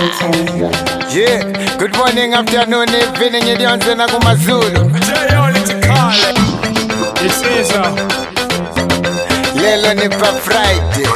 Yeah, good morning, afternoon, evening, idionze na kumazulu. It's Eza. Lelo ni pa Friday.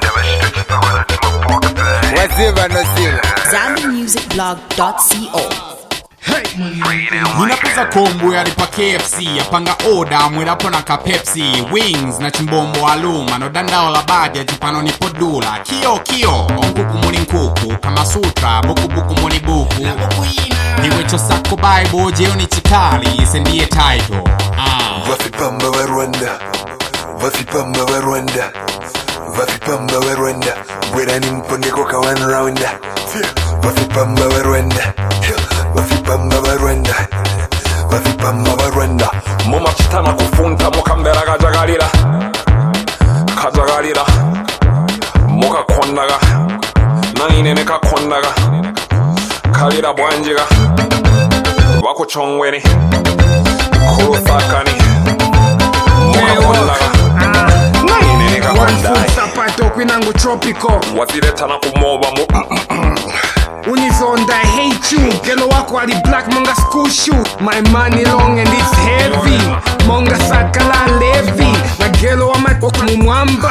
Waziva no sila. ZambianMusicBlog.co. Ninapeza kombo yalipa KFC yapanga oda mwelapo na Pepsi wings na chimbombo aluma no dandao la badia jipano ni podula kio onkuku muni nkuku kama sutra buku muni buku niwe chosako Bible jeo ni chikali sendiye title Vafipamba wa Rwanda Vafipamba wa Rwanda Vafipamba wa Rwanda Bwera ni mpondeko ka one rounda Vafipamba wa Rwanda Vafipamba wa Rwanda Vafipamba wa Rwanda Muma chitana kufunta mukambera kajagalira Muka kondaga Nanginene ka kondaga Kalira bwanjiga Wako chongweni Kurusakani Muka kondaga Nanginene ka kondai Sapato kwinangu tropical Waziretana kumoba mu Unizonda, I hate you. Gelo wako ali black monga school shoe. My money long and it's heavy. Monga sakala levi. Na gelo wa makoku mumwamba.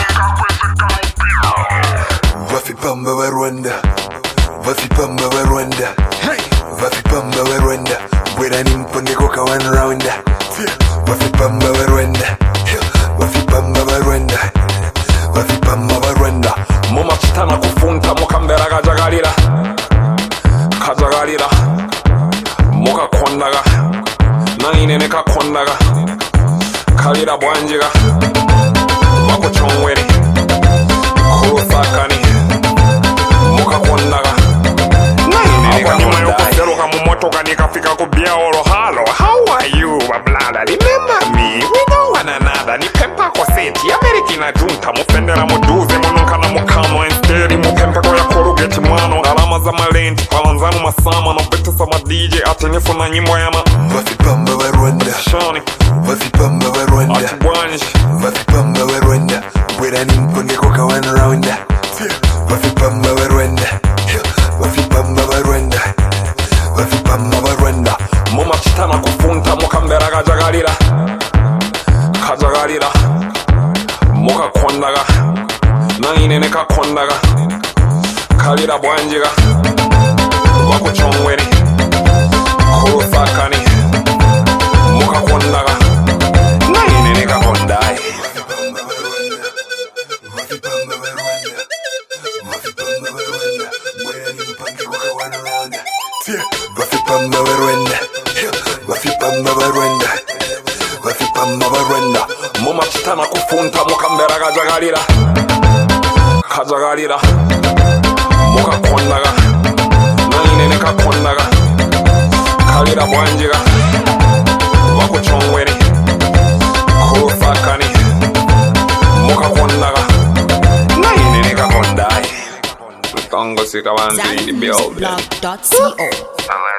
Vafipamba wa Rwanda Vafipamba wa Rwanda Vafipamba wa Rwanda Bwera ni mpondeko ka one rounda Vafipamba wa Rwanda Vafipamba wa Rwanda Vafipamba wa Rwanda Muma chitana kufunta mukambera kajagalira Muka kondaga Nanginene ka kondaga Kalira bwanjiga Wako chongweni Kurusakani Muka kondaga Nanginene ka kondai Kuseruka mumotoka nikafika kubiaolo Hello, how are you, wablada? Remember me? We know one another. Ni pempa kwa seti Ameriki na junta Mufendera muduze Munuka na mukamo Instead mupempe kwa ya korugeti mwano Alama za malenti Palanzanu masama Na bete sama DJ Atinifu na nyimbo ya ma Vafipamba wa Rwanda Shani Vafipamba wa Rwanda Atibwanji Vafipamba wa Rwanda Bwera ni mpondeko ka one rounda Vafipamba wa Rwanda Vafipamba wa Rwanda Vafipamba wa Rwanda Muma chitana kufunta Mukambera kajagalira Muka kondaga Nanginene ka kondaga Kalira bwanjiga Wako chongweni Kurusakani Muka kondaga Nanginene ka kondai Vafipamba wa Rwanda Vafipamba wa Rwanda Bwera ni mpondeko ka one rounda Vafipamba wa Rwanda Vafipamba wa Rwanda Vafipamba wa Rwanda Muma chitana kufunta Mukambera kajagalira Muka kondaga Nanginene ka kondaga Kalira bwanjiga Wako chongweni Kurusakani Muka kondaga Nanginene ka kondai Tongo sika wanzi in the building ZambianMusicBlog.co.